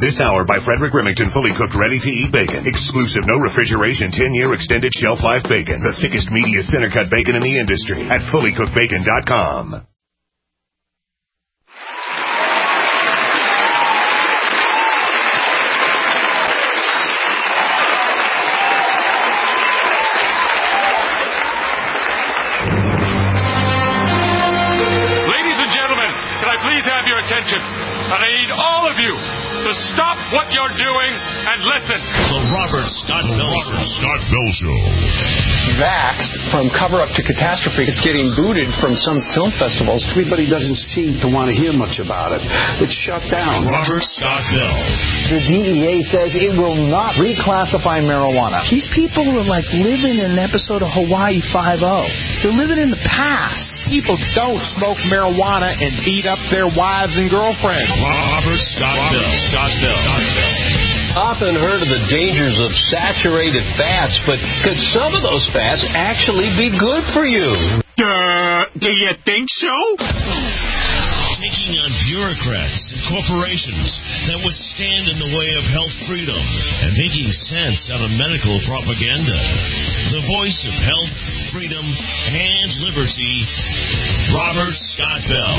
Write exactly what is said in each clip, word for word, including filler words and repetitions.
This hour by Frederick Remington, fully cooked, ready-to-eat bacon. Exclusive, no refrigeration, ten-year extended shelf life bacon. The thickest, meatiest, center-cut bacon in the industry at fully cooked bacon dot com. Please have your attention. And I need all of you to stop what you're doing and listen. The Robert Scott Bell Robert Scott Bell Show. Vaxxed from cover-up to catastrophe. It's getting booted from some film festivals. Everybody doesn't seem to want to hear much about it. It's shut down. Robert Scott Bell. The D E A says it will not reclassify marijuana. These people are like living in an episode of Hawaii Five-O. They're living in the past. People don't smoke marijuana and beat up their wives and girlfriends. Robert Scott Bell. Scott Bell. Often heard of the dangers of saturated fats, but could some of those fats actually be good for you? Uh, do you think so? Taking on bureaucrats and corporations that would stand in the way of health freedom and making sense out of medical propaganda. The voice of health, freedom, and liberty, Robert Scott Bell.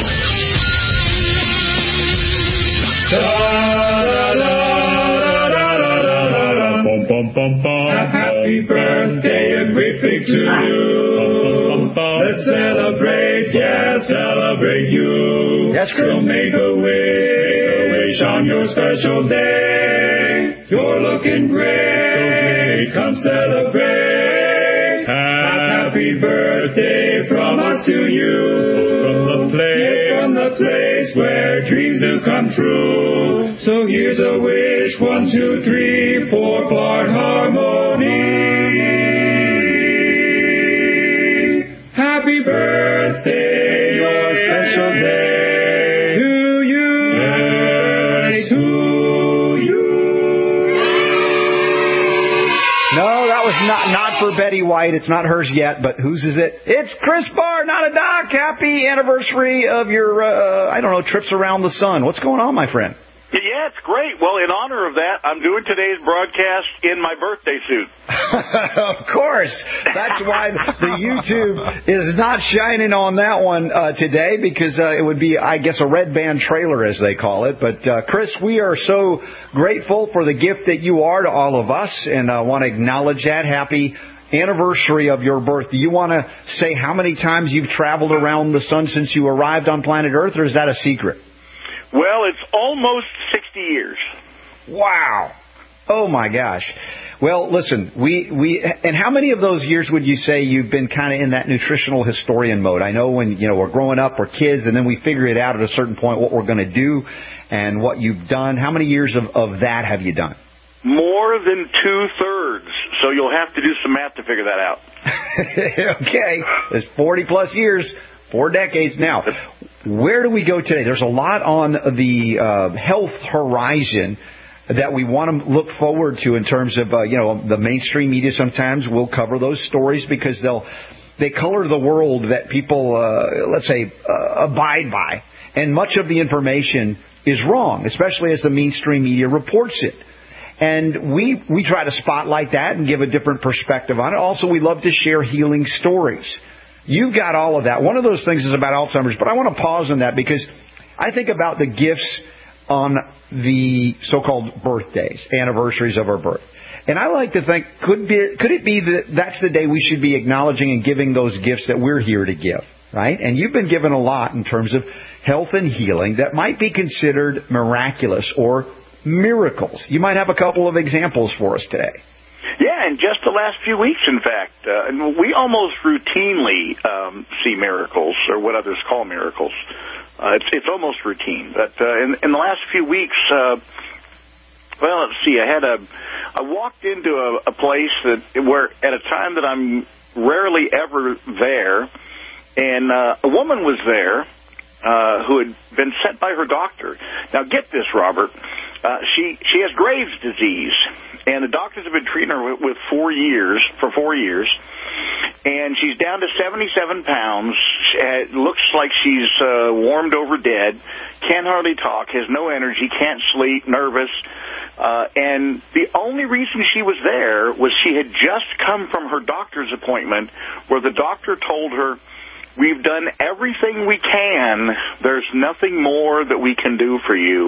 Happy birthday and great big to you. Let's celebrate, yeah, celebrate you. That's good. So make a wish, make a wish on your special day. You're looking great, so great. Come celebrate. Happy birthday from us to you. From the place, from the place where dreams do come true. So here's a wish, one, two, three, four part harmony. Happy birthday, your special day to you, yes, to you. No, that was not not for Betty White. It's not hers yet, but whose is it? It's Chris Barr, not a doc. Happy anniversary of your, uh, I don't know, trips around the sun. What's going on, my friend? Yeah, it's great. Well, in honor of that, I'm doing today's broadcast in my birthday suit. Of course. That's why the YouTube is not shining on that one uh, today, because uh, it would be, I guess, a red band trailer, as they call it. But, uh, Chris, we are so grateful for the gift that you are to all of us, and I uh, want to acknowledge that. Happy anniversary of your birth. Do you want to say how many times you've traveled around the sun since you arrived on planet Earth, or is that a secret? Well, it's almost sixty years. Wow. Oh, my gosh. Well, listen, we, we, and how many of those years would you say you've been kind of in that nutritional historian mode? I know when, you know, we're growing up, we're kids, and then we figure it out at a certain point what we're going to do and what you've done. How many years of, of that have you done? More than two-thirds, so you'll have to do some math to figure that out. Okay. There's forty-plus years. Four decades now. Where do we go today? There's a lot on the uh, health horizon that we want to look forward to in terms of, uh, you know, the mainstream media sometimes will cover those stories because they'll they color the world that people, uh, let's say, uh, abide by. And much of the information is wrong, especially as the mainstream media reports it. And we we try to spotlight that and give a different perspective on it. Also, we love to share healing stories. You've got all of that. One of those things is about Alzheimer's, but I want to pause on that because I think about the gifts on the so-called birthdays, anniversaries of our birth. And I like to think, could be, could it be that that's the day we should be acknowledging and giving those gifts that we're here to give, right? And you've been given a lot in terms of health and healing that might be considered miraculous or miracles. You might have a couple of examples for us today. Yeah, in just the last few weeks, in fact. Uh, and we almost routinely um, see miracles, or what others call miracles. Uh, it's, it's almost routine. But uh, in, in the last few weeks, uh, well, let's see, I had a, I walked into a, a place that where at a time that I'm rarely ever there, and uh, a woman was there uh, who had been sent by her doctor. Now, get this, Robert. Uh, she she has Graves' disease, and the doctors have been treating her with, with four years for four years. And she's down to seventy-seven pounds. It looks like she's uh, warmed over dead, can't hardly talk, has no energy, can't sleep, nervous. Uh, and the only reason she was there was she had just come from her doctor's appointment where the doctor told her, we've done everything we can. There's nothing more that we can do for you.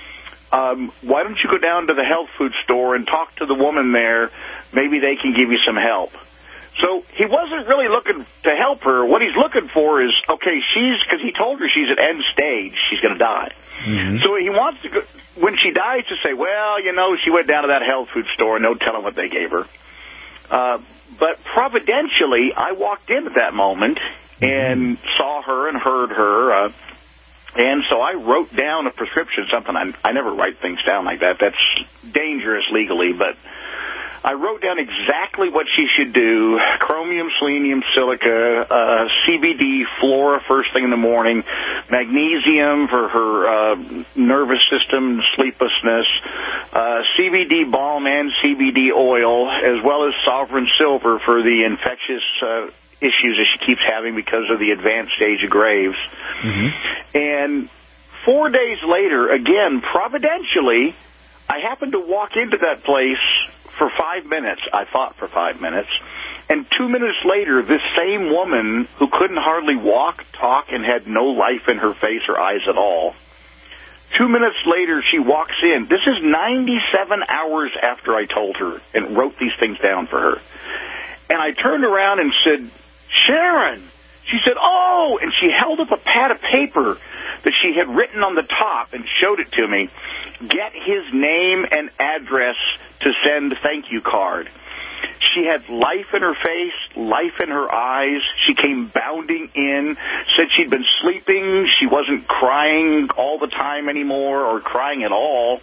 Um, why don't you go down to the health food store and talk to the woman there? Maybe they can give you some help. So he wasn't really looking to help her. What he's looking for is, okay, she's, because he told her she's at end stage, she's going to die. Mm-hmm. So he wants to go, when she dies, to say, well, you know, she went down to that health food store and no telling what they gave her. Uh, but providentially, I walked in at that moment and mm-hmm. saw her and heard her. Uh, and so I wrote down a prescription, something I, I never write things down like that. That's dangerous legally, but I wrote down exactly what she should do: chromium, selenium, silica, uh, C B D, flora first thing in the morning, magnesium for her uh, nervous system, sleeplessness, uh, C B D balm and C B D oil, as well as sovereign silver for the infectious uh, issues that she keeps having because of the advanced stage of Graves. Mm-hmm. And four days later, again, providentially, I happened to walk into that place for five minutes. I thought for five minutes. And two minutes later, this same woman who couldn't hardly walk, talk, and had no life in her face or eyes at all, two minutes later, she walks in. This is ninety-seven hours after I told her and wrote these things down for her. And I turned around and said, Sharon. She said, oh, and she held up a pad of paper that she had written on the top and showed it to me. Get his name and address to send thank you card. She had life in her face, life in her eyes. She came bounding in, said she'd been sleeping. She wasn't crying all the time anymore or crying at all.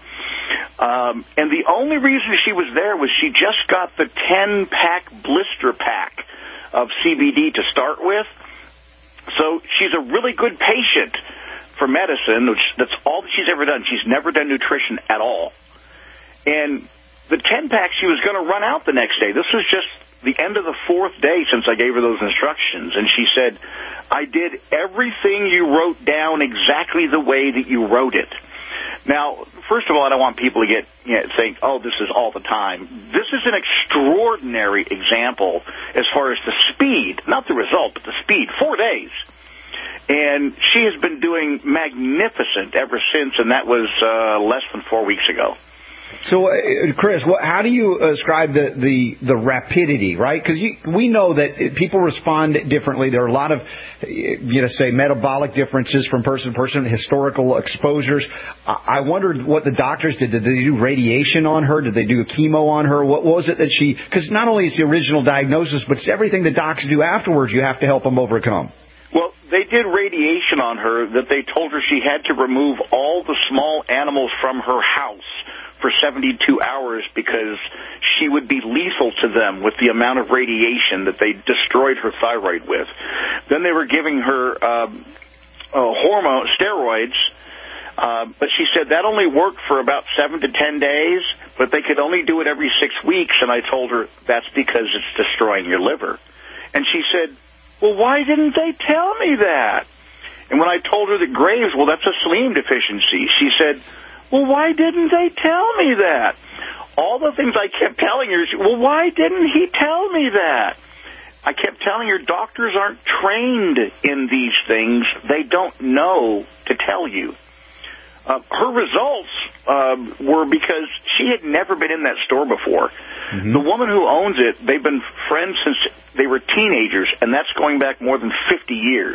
Um, and the only reason she was there was she just got the ten-pack blister pack of C B D to start with. So she's a really good patient for medicine, which that's all that she's ever done. She's never done nutrition at all. And the ten-pack, she was going to run out the next day. This was just the end of the fourth day since I gave her those instructions. And she said, I did everything you wrote down exactly the way that you wrote it. Now, first of all, I don't want people to get, you know, think, oh, this is all the time. This is an extraordinary example as far as the speed, not the result, but the speed, four days. And she has been doing magnificent ever since, and that was uh, less than four weeks ago. So, uh, Chris, what, how do you ascribe the, the, the rapidity, right? Because we know that people respond differently. There are a lot of, you know, say, metabolic differences from person to person, historical exposures. I wondered what the doctors did. Did they do radiation on her? Did they do a chemo on her? What was it that she, because not only is the original diagnosis, but it's everything the docs do afterwards you have to help them overcome. Well, they did radiation on her that they told her she had to remove all the small animals from her house for seventy-two hours because she would be lethal to them with the amount of radiation that they destroyed her thyroid with. Then they were giving her um, uh, hormone steroids, uh, but she said that only worked for about seven to ten days, but they could only do it every six weeks, and I told her that's because it's destroying your liver. And she said, well, why didn't they tell me that? And when I told her that Graves, well, that's a selenium deficiency, she said, well, why didn't they tell me that? All the things I kept telling her, well, why didn't he tell me that? I kept telling her doctors aren't trained in these things. They don't know to tell you. Uh, her results uh, were because she had never been in that store before. Mm-hmm. The woman who owns it, they've been friends since they were teenagers, and that's going back more than fifty years.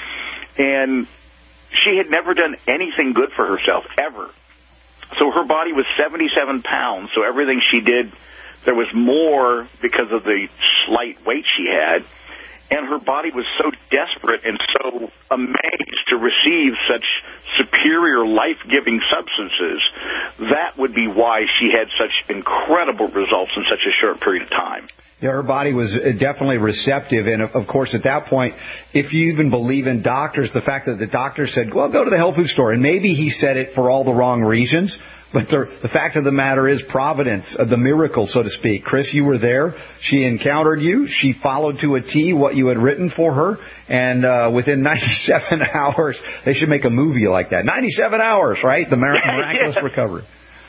And she had never done anything good for herself, ever. So her body was seventy-seven pounds, so everything she did, there was more because of the slight weight she had. And her body was so desperate and so amazed to receive such superior life-giving substances. That would be why she had such incredible results in such a short period of time. Yeah, her body was definitely receptive. And, of course, at that point, if you even believe in doctors, the fact that the doctor said, well, go to the health food store. And maybe he said it for all the wrong reasons. But the, the fact of the matter is providence, uh, the miracle, so to speak. Chris, you were there. She encountered you. She followed to a T what you had written for her. And uh, within ninety-seven hours, they should make a movie like that. ninety-seven hours, right? The mir- miraculous yeah. recovery.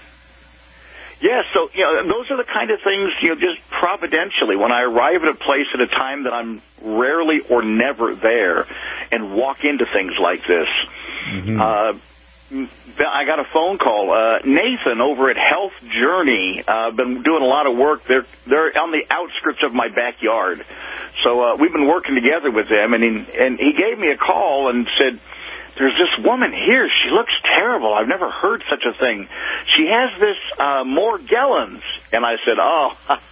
Yeah, so, you know, those are the kind of things, you know, just providentially, when I arrive at a place at a time that I'm rarely or never there and walk into things like this. Mm-hmm. Uh, I got a phone call. Uh, Nathan over at Health Journey, uh, been doing a lot of work. They're, they're on the outskirts of my backyard. So, uh, we've been working together with them, and he, and he gave me a call and said, there's this woman here. She looks terrible. I've never heard such a thing. She has this uh, Morgellons. And I said, oh,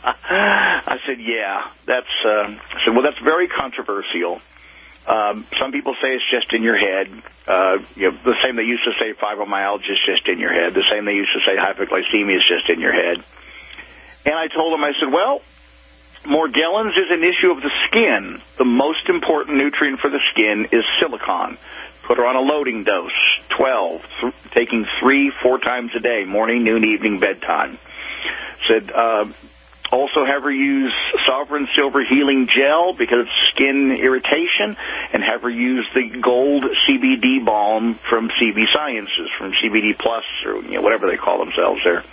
I said, yeah, that's, uh, I said, well, that's very controversial. Um, some people say it's just in your head. Uh, you know, the same they used to say fibromyalgia is just in your head. The same they used to say hypoglycemia is just in your head. And I told him, I said, well, Morgellons is an issue of the skin. The most important nutrient for the skin is silicon. Put her on a loading dose, twelve, th- taking three, four times a day, morning, noon, evening, bedtime. Said, uh, also have her use Sovereign Silver Healing Gel because of skin irritation, and have her use the Gold C B D Balm from C B Sciences, from C B D Plus, or you know, whatever they call themselves there.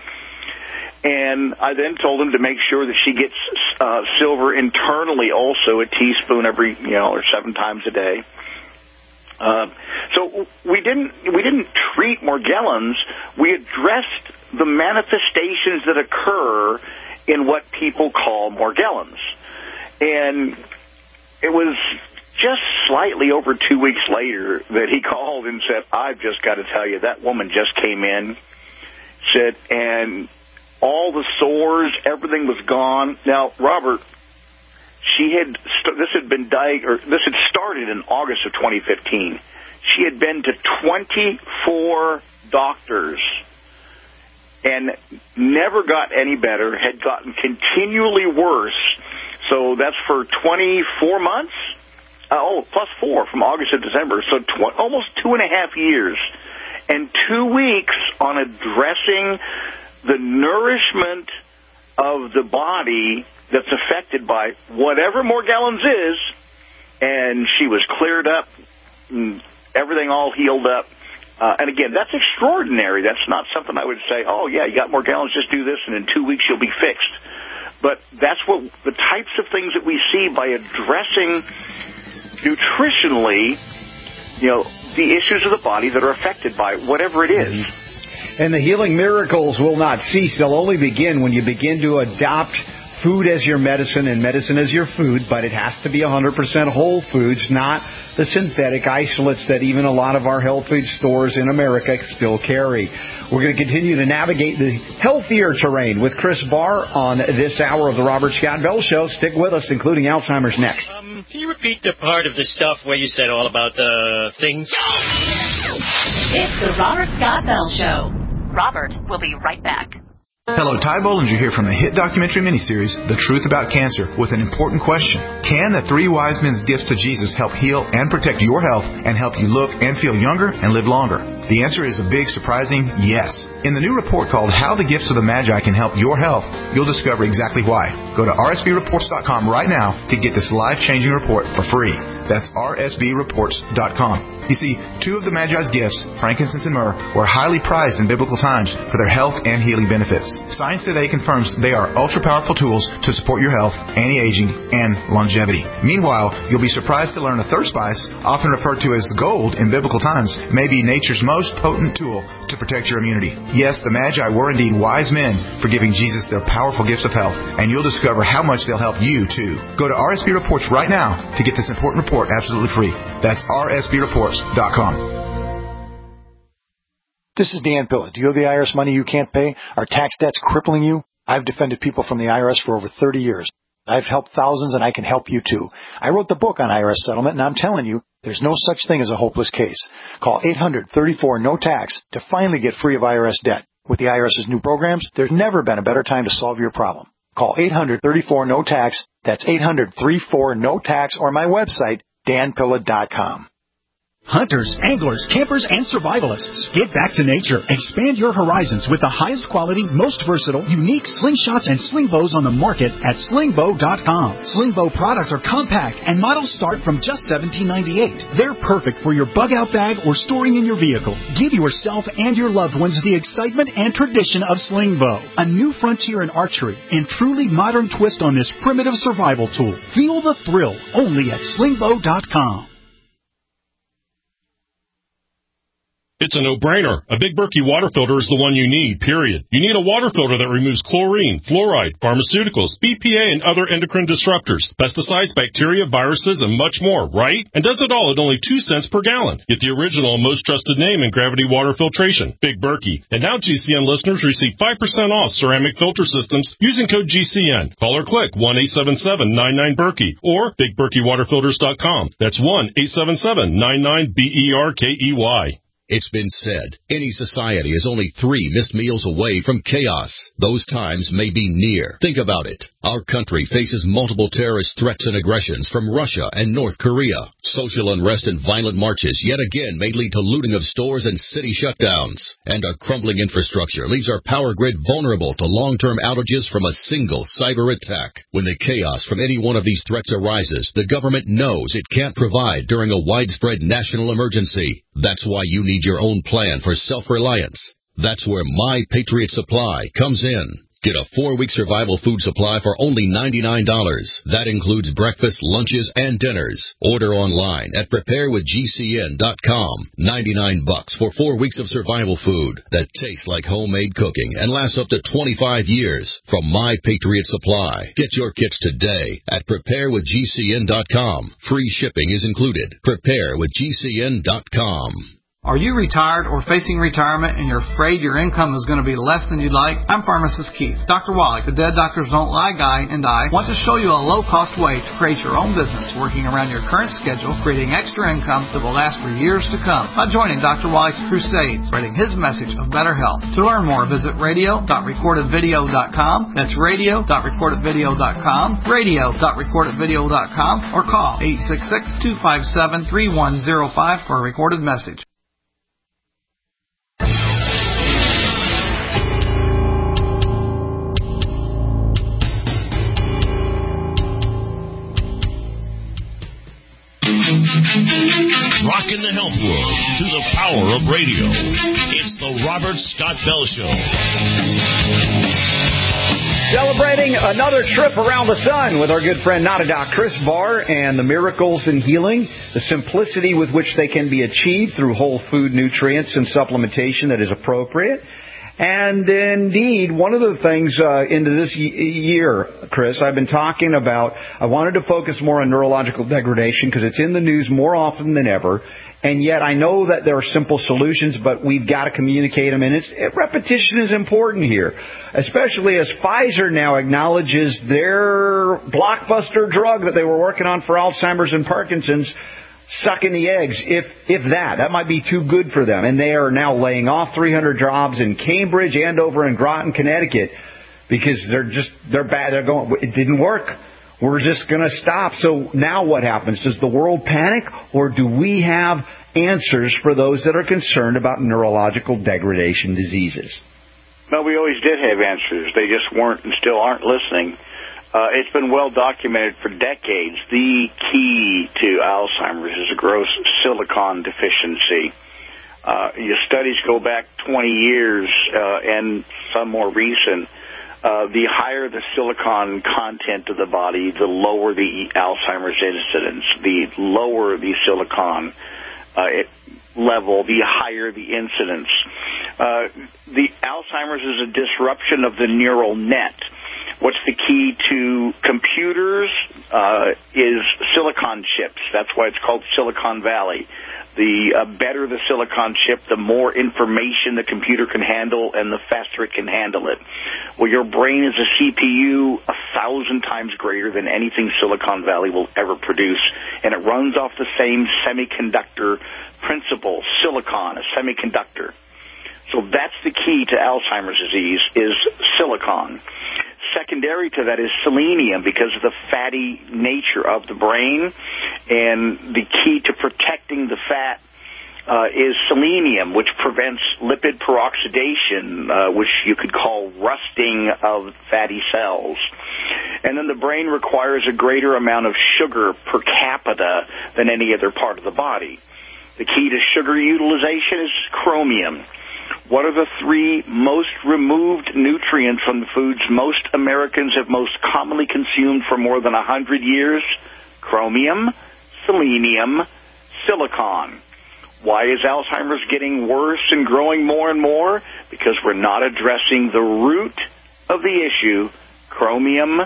And I then told him to make sure that she gets uh, silver internally also, a teaspoon every, you know, or seven times a day. Uh, so we didn't we didn't treat Morgellons. We addressed the manifestations that occur in what people call Morgellons, and it was just slightly over two weeks later that he called and said, "I've just got to tell you, that woman just came in," said, and all the sores, everything was gone. Now, Robert, she had this had been di- or this had started in August of twenty fifteen. She had been to twenty-four doctors and never got any better. Had gotten continually worse. So that's for twenty-four months. Uh, oh, plus four from August to December. So tw- almost two and a half years, and two weeks on addressing the nourishment of the body that's affected by whatever Morgellons is, and she was cleared up, everything all healed up. Uh, and again, that's extraordinary. That's not something I would say, oh, yeah, you got Morgellons, just do this, and in two weeks you'll be fixed. But that's what the types of things that we see by addressing nutritionally, you know, the issues of the body that are affected by whatever it is. And the healing miracles will not cease. They'll only begin when you begin to adopt food as your medicine and medicine as your food, but it has to be one hundred percent whole foods, not the synthetic isolates that even a lot of our health food stores in America still carry. We're going to continue to navigate the healthier terrain with Chris Barr on this hour of the Robert Scott Bell Show. Stick with us, including Alzheimer's next. Um, can you repeat the part of the stuff where you said all about the things? It's the Robert Scott Bell Show. Robert will be right back. Hello, Ty Bollinger here from the hit documentary miniseries, The Truth About Cancer, with an important question. Can the three wise men's gifts to Jesus help heal and protect your health and help you look and feel younger and live longer? The answer is a big, surprising yes. In the new report called How the Gifts of the Magi Can Help Your Health, you'll discover exactly why. Go to R S B reports dot com right now to get this life-changing report for free. That's R S B reports dot com. You see, two of the Magi's gifts, frankincense and myrrh, were highly prized in biblical times for their health and healing benefits. Science today confirms they are ultra-powerful tools to support your health, anti-aging, and longevity. Meanwhile, you'll be surprised to learn a third spice, often referred to as gold in biblical times, may be nature's most potent tool to protect your immunity. Yes, the Magi were indeed wise men for giving Jesus their powerful gifts of health, and you'll discover how much they'll help you, too. Go to R S B Reports right now to get this important report absolutely free. That's R S B reports dot com. This is Dan Pilla. Do you owe the I R S money you can't pay? Are tax debts crippling you? I've defended people from the I R S for over thirty years. I've helped thousands, and I can help you, too. I wrote the book on I R S settlement, and I'm telling you, there's no such thing as a hopeless case. Call eight hundred thirty-four no tax to finally get free of I R S debt. With the IRS's new programs, there's never been a better time to solve your problem. Call eight hundred thirty-four no tax. That's eight hundred thirty-four no tax, or my website, dan pilla dot com. Hunters, anglers, campers, and survivalists. Get back to nature. Expand your horizons with the highest quality, most versatile, unique slingshots and sling bows on the market at sling bow dot com. Sling bow products are compact and models start from just seventeen ninety-eight. They're perfect for your bug out bag or storing in your vehicle. Give yourself and your loved ones the excitement and tradition of sling bow. A new frontier in archery and truly modern twist on this primitive survival tool. Feel the thrill only at sling bow dot com. It's a no-brainer. A Big Berkey water filter is the one you need, period. You need a water filter that removes chlorine, fluoride, pharmaceuticals, B P A, and other endocrine disruptors, pesticides, bacteria, viruses, and much more, right? And does it all at only two cents per gallon. Get the original and most trusted name in gravity water filtration, Big Berkey. And now G C N listeners receive five percent off ceramic filter systems using code G C N. Call or click one eight seven seven nine nine Berkey or big berkey water filters dot com. That's one eight seven seven nine nine B E R K E Y. It's been said, any society is only three missed meals away from chaos. Those times may be near. Think about it. Our country faces multiple terrorist threats and aggressions from Russia and North Korea. Social unrest and violent marches yet again may lead to looting of stores and city shutdowns. And our crumbling infrastructure leaves our power grid vulnerable to long-term outages from a single cyber attack. When the chaos from any one of these threats arises, the government knows it can't provide during a widespread national emergency. That's why you need your own plan for self-reliance. That's where My Patriot Supply comes in. Get a four-week survival food supply for only ninety-nine dollars. That includes breakfast, lunches, and dinners. Order online at prepare with G C N dot com. ninety-nine bucks for four weeks of survival food that tastes like homemade cooking and lasts up to twenty-five years from My Patriot Supply. Get your kits today at prepare with G C N dot com. Free shipping is included. prepare with G C N dot com. Are you retired or facing retirement and you're afraid your income is going to be less than you'd like? I'm Pharmacist Keith. Doctor Wallach, the Dead Doctors Don't Lie guy, and I want to show you a low-cost way to create your own business working around your current schedule, creating extra income that will last for years to come by joining Doctor Wallach's crusade, spreading his message of better health. To learn more, visit radio dot recorded video dot com. That's radio dot recorded video dot com, radio dot recorded video dot com, or call eight six six, two five seven, three one zero five for a recorded message. Rocking the health world through the power of radio. It's the Robert Scott Bell Show. Celebrating another trip around the sun with our good friend Nadadoc Chris Barr and the miracles in healing, the simplicity with which they can be achieved through whole food nutrients and supplementation that is appropriate. And indeed, one of the things uh, into this year, Chris, I've been talking about, I wanted to focus more on neurological degradation because it's in the news more often than ever. And yet I know that there are simple solutions, but we've got to communicate them. And it's, repetition is important here, especially as Pfizer now acknowledges their blockbuster drug that they were working on for Alzheimer's and Parkinson's, sucking the eggs, if if that. That might be too good for them. And they are now laying off three hundred jobs in Cambridge and over in Groton, Connecticut, because they're just, they're bad. They're going, it didn't work. We're just going to stop. So now what happens? Does the world panic, or do we have answers for those that are concerned about neurological degradation diseases? No, we always did have answers. They just weren't and still aren't listening. Uh, it's been well documented for decades. The key to Alzheimer's is a gross silicon deficiency. Uh, your studies go back twenty years uh, and some more recent. Uh, the higher the silicon content of the body, the lower the Alzheimer's incidence. The lower the silicon uh, it, level, the higher the incidence. Uh, the Alzheimer's is a disruption of the neural net. What's the key to computers uh, is silicon chips. That's why it's called Silicon Valley. The uh, better the silicon chip, the more information the computer can handle and the faster it can handle it. Well, your brain is a C P U a thousand times greater than anything Silicon Valley will ever produce, and it runs off the same semiconductor principle, silicon, a semiconductor. So that's the key to Alzheimer's disease is silicon. Secondary to that is selenium, because of the fatty nature of the brain, and the key to protecting the fat uh, is selenium, which prevents lipid peroxidation, uh, which you could call rusting of fatty cells. And then the brain requires a greater amount of sugar per capita than any other part of the body. The key to sugar utilization is chromium. What are the three most removed nutrients from the foods most Americans have most commonly consumed for more than one hundred years? Chromium, selenium, silicon. Why is Alzheimer's getting worse and growing more and more? Because we're not addressing the root of the issue, chromium,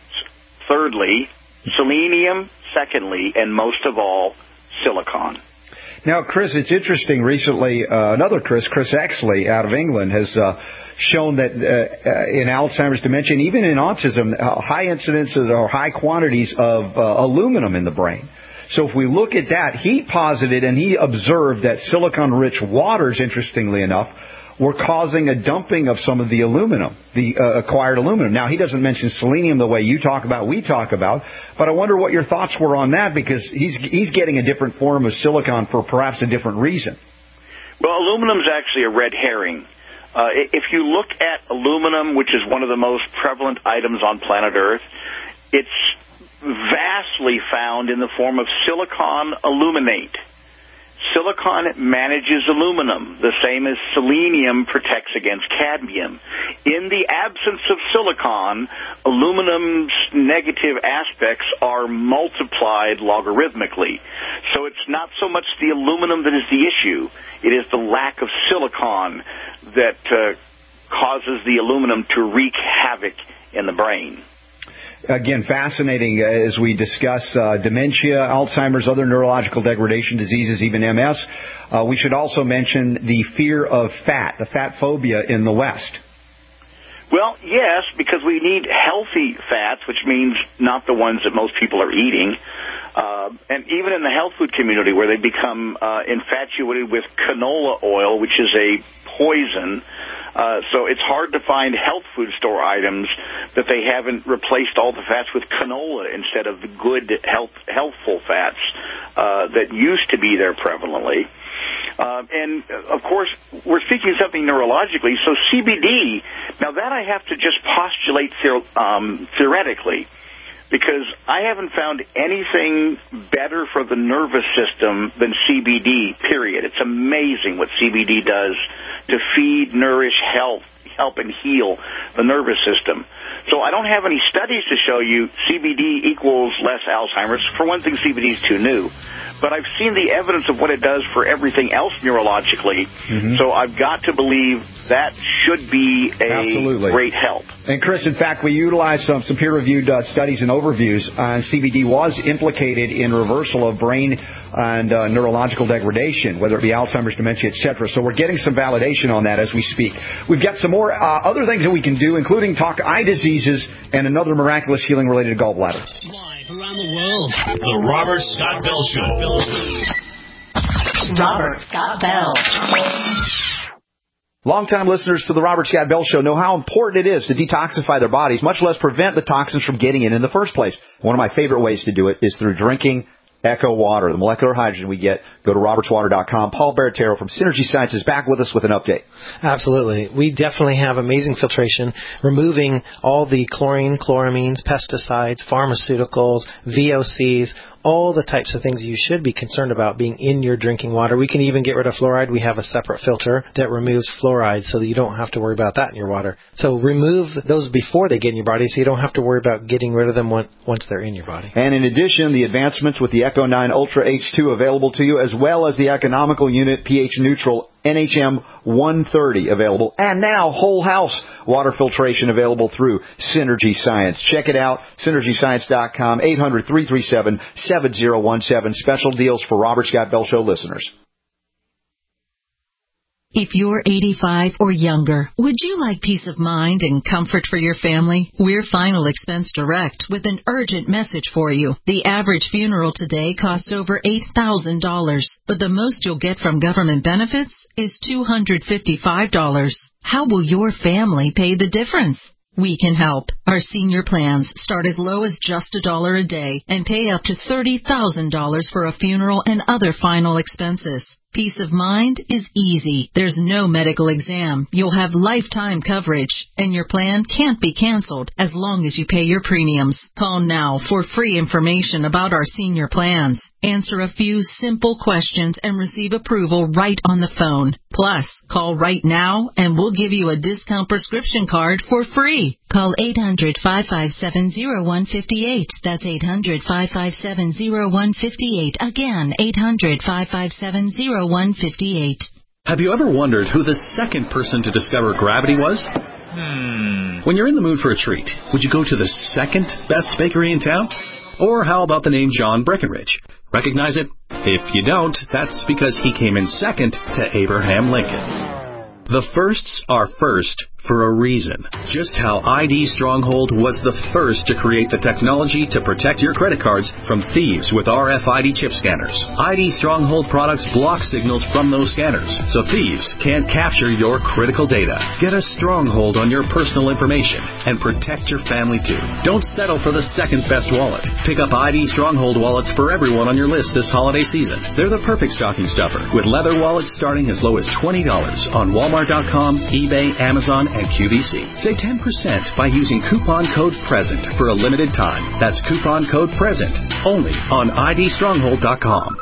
thirdly, selenium, secondly, and most of all, silicon. Now, Chris, it's interesting. Recently, uh, another Chris, Chris Exley out of England, has uh, shown that uh, in Alzheimer's dementia, and even in autism, uh, high incidences or high quantities of uh, aluminum in the brain. So if we look at that, he posited and he observed that silicon-rich waters, interestingly enough, were causing a dumping of some of the aluminum, the uh, acquired aluminum. Now, he doesn't mention selenium the way you talk about, we talk about, but I wonder what your thoughts were on that, because he's he's getting a different form of silicon for perhaps a different reason. Well, aluminum's actually a red herring. Uh, if you look at aluminum, which is one of the most prevalent items on planet Earth, it's vastly found in the form of silicon aluminate. Silicon manages aluminum, the same as selenium protects against cadmium. In the absence of silicon, aluminum's negative aspects are multiplied logarithmically. So it's not so much the aluminum that is the issue. It is the lack of silicon that uh, causes the aluminum to wreak havoc in the brain. Again, fascinating as we discuss uh, dementia, Alzheimer's, other neurological degradation diseases, even M S. Uh, we should also mention the fear of fat, the fat phobia in the West. Well, yes, because we need healthy fats, which means not the ones that most people are eating. Uh, and even in the health food community, where they become uh, infatuated with canola oil, which is a poison. Uh, so it's hard to find health food store items that they haven't replaced all the fats with canola instead of the good, health, healthful fats uh, that used to be there prevalently. Uh, and, of course, we're speaking something neurologically, so C B D, now that I have to just postulate theor- um, theoretically, because I haven't found anything better for the nervous system than C B D, period. It's amazing what C B D does to feed, nourish, help, help and heal the nervous system. So I don't have any studies to show you C B D equals less Alzheimer's. For one thing, C B D is too new. But I've seen the evidence of what it does for everything else neurologically, mm-hmm. so I've got to believe that should be a Absolutely. great help. And, Chris, in fact, we utilized some, some peer-reviewed uh, studies and overviews on C B D was implicated in reversal of brain and uh, neurological degradation, whether it be Alzheimer's, dementia, et cetera. So we're getting some validation on that as we speak. We've got some more uh, other things that we can do, including talk eye diseases and another miraculous healing related to gallbladder. Around the world. The Robert Scott Bell Show. Robert Scott Bell. Longtime listeners to the Robert Scott Bell Show know how important it is to detoxify their bodies, much less prevent the toxins from getting in in the first place. One of my favorite ways to do it is through drinking Echo Water, the molecular hydrogen we get. Go to roberts water dot com. Paul Baratero from Synergy Science is back with us with an update. Absolutely. We definitely have amazing filtration, removing all the chlorine, chloramines, pesticides, pharmaceuticals, V O Cs, all the types of things you should be concerned about being in your drinking water. We can even get rid of fluoride. We have a separate filter that removes fluoride so that you don't have to worry about that in your water. So remove those before they get in your body so you don't have to worry about getting rid of them once they're in your body. And in addition, the advancements with the Echo nine Ultra H two available to you, as well as the economical unit pH neutral N H M one thirty available, and now whole house water filtration available through Synergy Science. Check it out, synergy science dot com, eight hundred, three three seven, seven zero one seven. Special deals for Robert Scott Bell Show listeners. If you're eighty-five or younger, would you like peace of mind and comfort for your family? We're Final Expense Direct with an urgent message for you. The average funeral today costs over eight thousand dollars, but the most you'll get from government benefits is two hundred fifty-five dollars. How will your family pay the difference? We can help. Our senior plans start as low as just a dollar a day and pay up to thirty thousand dollars for a funeral and other final expenses. Peace of mind is easy. There's no medical exam. You'll have lifetime coverage, and your plan can't be canceled as long as you pay your premiums. Call now for free information about our senior plans. Answer a few simple questions and receive approval right on the phone. Plus, call right now and we'll give you a discount prescription card for free. Call eight hundred, five five seven, zero one five eight. That's eight hundred, five five seven, zero one five eight. Again, eight hundred, five five seven, zero one five eight. Have you ever wondered who the second person to discover gravity was? Hmm. When you're in the mood for a treat, would you go to the second best bakery in town? Or how about the name John Breckenridge? Recognize it? If you don't, that's because he came in second to Abraham Lincoln. The firsts are first for a reason. Just how I D Stronghold was the first to create the technology to protect your credit cards from thieves with R F I D chip scanners. I D Stronghold products block signals from those scanners, so thieves can't capture your critical data. Get a stronghold on your personal information and protect your family too. Don't settle for the second best wallet. Pick up I D Stronghold wallets for everyone on your list this holiday season. They're the perfect stocking stuffer, with leather wallets starting as low as twenty dollars on Walmart dot com, eBay, Amazon, and Q V C. Save ten percent by using coupon code PRESENT for a limited time. That's coupon code PRESENT only on I D stronghold dot com.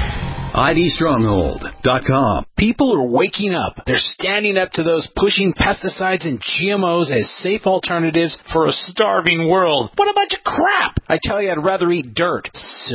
I D stronghold dot com. People are waking up. They're standing up to those pushing pesticides and G M Os as safe alternatives for a starving world. What a bunch of crap! I tell you, I'd rather eat dirt.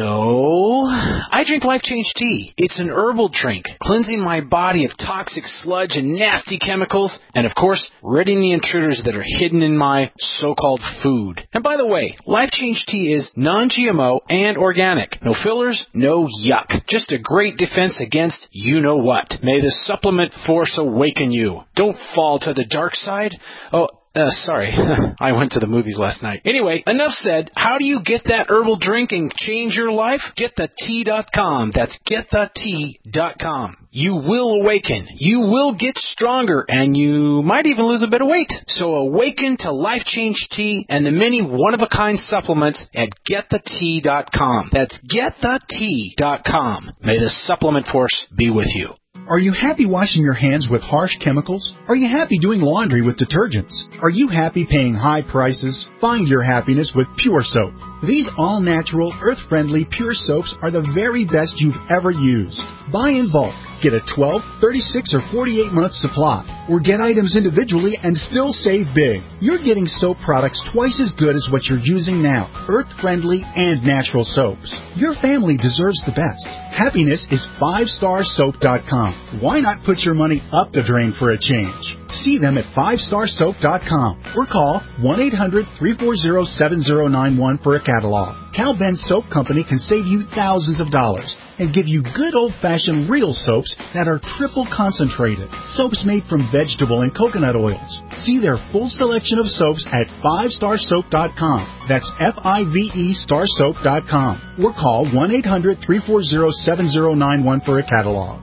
So, I drink Life Change Tea. It's an herbal drink, cleansing my body of toxic sludge and nasty chemicals, and of course, ridding the intruders that are hidden in my so-called food. And by the way, Life Change Tea is non-G M O and organic. No fillers, no yuck. Just a great defense against you-know-what. May the supplement force awaken you. Don't fall to the dark side. Oh, uh, sorry. I went to the movies last night. Anyway, enough said. How do you get that herbal drink and change your life? get the tea dot com. That's get the tea dot com. You will awaken. You will get stronger, and you might even lose a bit of weight. So awaken to Life Change Tea and the many one-of-a-kind supplements at get the tea dot com. That's get the tea dot com. May the supplement force be with you. Are you happy washing your hands with harsh chemicals? Are you happy doing laundry with detergents? Are you happy paying high prices? Find your happiness with Pure Soap. These all-natural, earth-friendly Pure Soaps are the very best you've ever used. Buy in bulk. Get a twelve, thirty-six, or forty-eight month supply. Or get items individually and still save big. You're getting soap products twice as good as what you're using now. Earth-friendly and natural soaps. Your family deserves the best. Happiness is five star soap dot com. Why not put your money up the drain for a change? See them at five star soap dot com or call one eight hundred, three four zero, seven zero nine one for a catalog. Cal Ben Soap Company can save you thousands of dollars and give you good old-fashioned real soaps that are triple concentrated. Soaps made from vegetable and coconut oils. See their full selection of soaps at five star soap dot com. That's F I V E star soap dot com. Or call one eight hundred, three four zero, seven zero nine one for a catalog.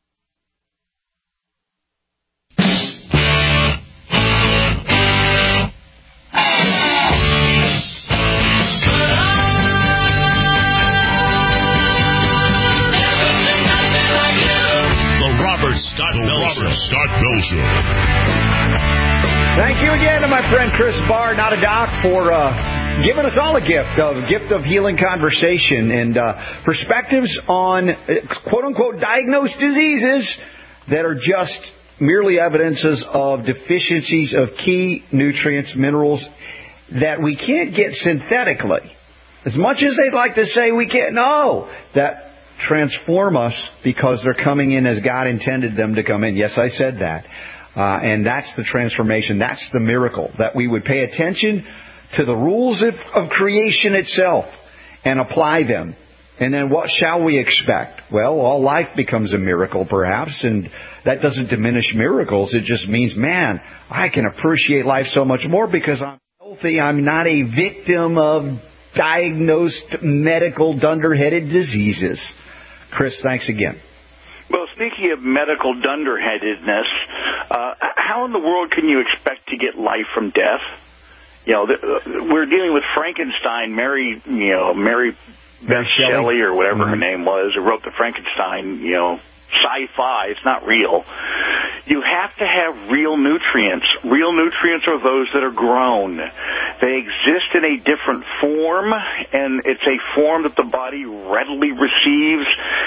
Scott Bell Robert Scott Bell Show. Thank you again to my friend Chris Barr, not a doc, for uh, giving us all a gift of gift of healing conversation and uh, perspectives on uh, quote unquote diagnosed diseases that are just merely evidences of deficiencies of key nutrients, minerals that we can't get synthetically. As much as they'd like to say we can't, no, that transform us because they're coming in as God intended them to come in. Yes, I said that. Uh, and that's the transformation. That's the miracle. That we would pay attention to the rules of, of creation itself and apply them. And then what shall we expect? Well, all life becomes a miracle, perhaps, and that doesn't diminish miracles. It just means, man, I can appreciate life so much more because I'm healthy. I'm not a victim of diagnosed medical dunderheaded diseases. Chris, thanks again. Well, speaking of medical dunderheadedness, uh, how in the world can you expect to get life from death? You know, the, uh, we're dealing with Frankenstein, Mary, you know, Mary Beth Shelley or whatever mm-hmm. her name was, who wrote the Frankenstein, you know, sci-fi. It's not real. You have to have real nutrients. Real nutrients are those that are grown. They exist in a different form, and it's a form that the body readily receives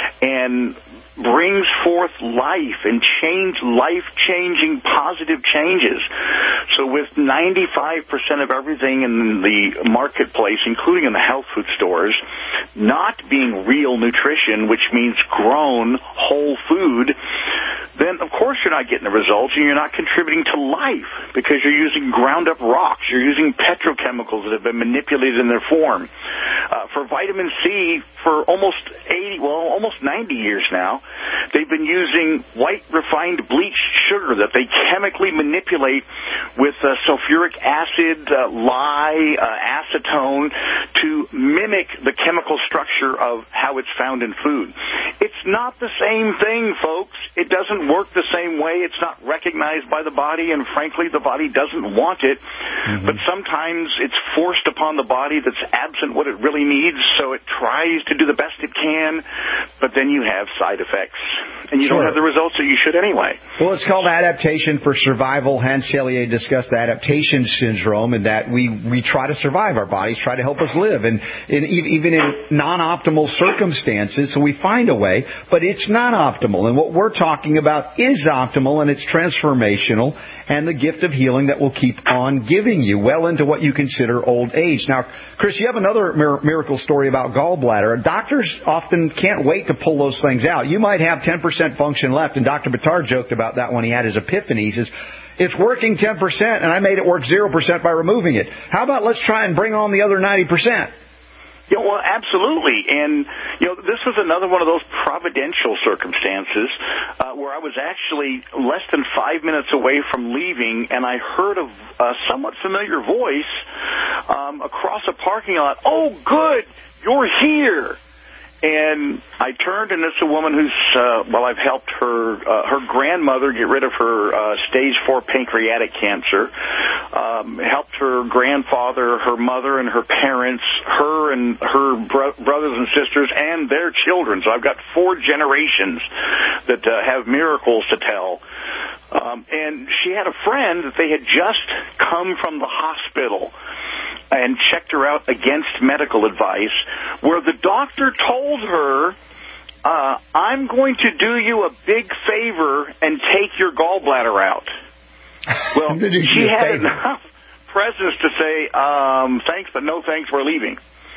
and brings forth life and change, life-changing positive changes. So with ninety-five percent of everything in the marketplace, including in the health food stores, not being real nutrition, which means grown whole food, then of course you're not getting the results and you're not contributing to life because you're using ground-up rocks. You're using petrochemicals that have been manipulated in their form. Uh, for vitamin C, for almost eighty, well, almost ninety years now, they've been using white refined bleached sugar that they chemically manipulate with uh, sulfuric acid, uh, lye, uh, acetone to mimic the chemical structure of how it's found in food. It's not the same thing, folks. It doesn't work the same way. It's not recognized by the body, and frankly, the body doesn't want it. Mm-hmm. But sometimes it's forced upon the body that's absent what it really needs, so it tries to do the best it can, but then you have side effects. And you sure. don't have the results that you should anyway. Well, it's called adaptation for survival. Hans Selye discussed the adaptation syndrome, and that we, we try to survive. Our bodies try to help us live. And in, even in non-optimal circumstances, so we find a way, but it's not optimal. And what we're talking about is optimal, and it's transformational, and the gift of healing that will keep on giving you well into what you consider old age. Now, Chris, you have another miracle story about gallbladder. Doctors often can't wait to pull those things out. You might have ten percent function left, and Doctor Bitar joked about that when he had his epiphany. He says, it's working ten percent, and I made it work zero percent by removing it. How about let's try and bring on the other ninety percent? Yeah, well, absolutely. And, you know, this was another one of those providential circumstances uh, where I was actually less than five minutes away from leaving, and I heard a, a somewhat familiar voice um, across a parking lot. Oh, good, you're here. And I turned, and it's a woman who's, uh, well, I've helped her, uh, her grandmother get rid of her uh, stage four pancreatic cancer, um, helped her grandfather, her mother, and her parents, her and her bro- brothers and sisters, and their children. So I've got four generations that uh, have miracles to tell. Um, and she had a friend that they had just come from the hospital and checked her out against medical advice, where the doctor told her, uh, I'm going to do you a big favor and take your gallbladder out. Well, she had enough presence to say, um, thanks, but no thanks, we're leaving.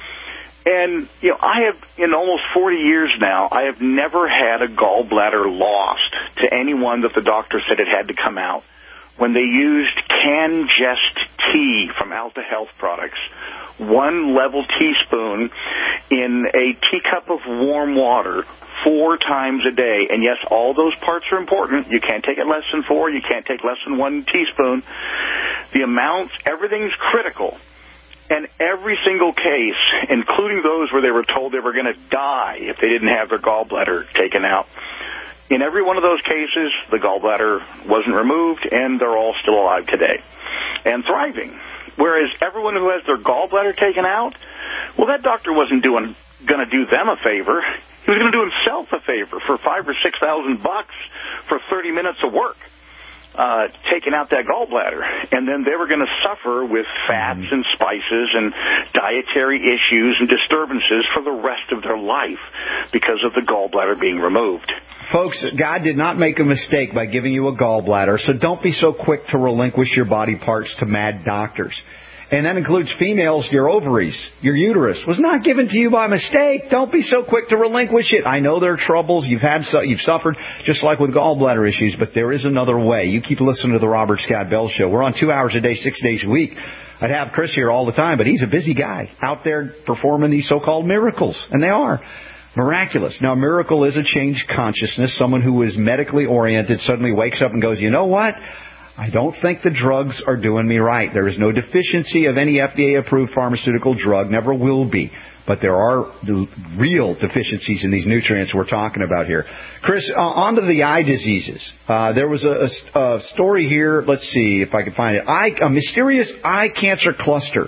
And, you know, I have, in almost forty years now, I have never had a gallbladder lost to anyone that the doctor said it had to come out. When they used Cangest tea from Alta Health Products, one level teaspoon in a teacup of warm water four times a day. And yes, all those parts are important. You can't take it less than four. You can't take less than one teaspoon. The amounts, everything's critical. And every single case, including those where they were told they were going to die if they didn't have their gallbladder taken out, in every one of those cases, the gallbladder wasn't removed, and they're all still alive today and thriving. Whereas everyone who has their gallbladder taken out, well, that doctor wasn't doing going to do them a favor. He was going to do himself a favor for five or six thousand bucks for thirty minutes of work. Uh, taking out that gallbladder, and then they were going to suffer with fats and spices and dietary issues and disturbances for the rest of their life because of the gallbladder being removed. Folks, God did not make a mistake by giving you a gallbladder, so don't be so quick to relinquish your body parts to mad doctors. And that includes females, your ovaries, your uterus was not given to you by mistake. Don't be so quick to relinquish it. I know there are troubles. You've had, you've suffered, just like with gallbladder issues, but there is another way. You keep listening to the Robert Scott Bell Show. We're on two hours a day, six days a week. I'd have Chris here all the time, but he's a busy guy out there performing these so-called miracles, and they are miraculous. Now, a miracle is a changed consciousness. Someone who is medically oriented suddenly wakes up and goes, you know what? I don't think the drugs are doing me right. There is no deficiency of any F D A-approved pharmaceutical drug, never will be. But there are real deficiencies in these nutrients we're talking about here. Chris, uh, on to the eye diseases. Uh, there was a, a, a story here. Let's see if I can find it. Eye, a mysterious eye cancer cluster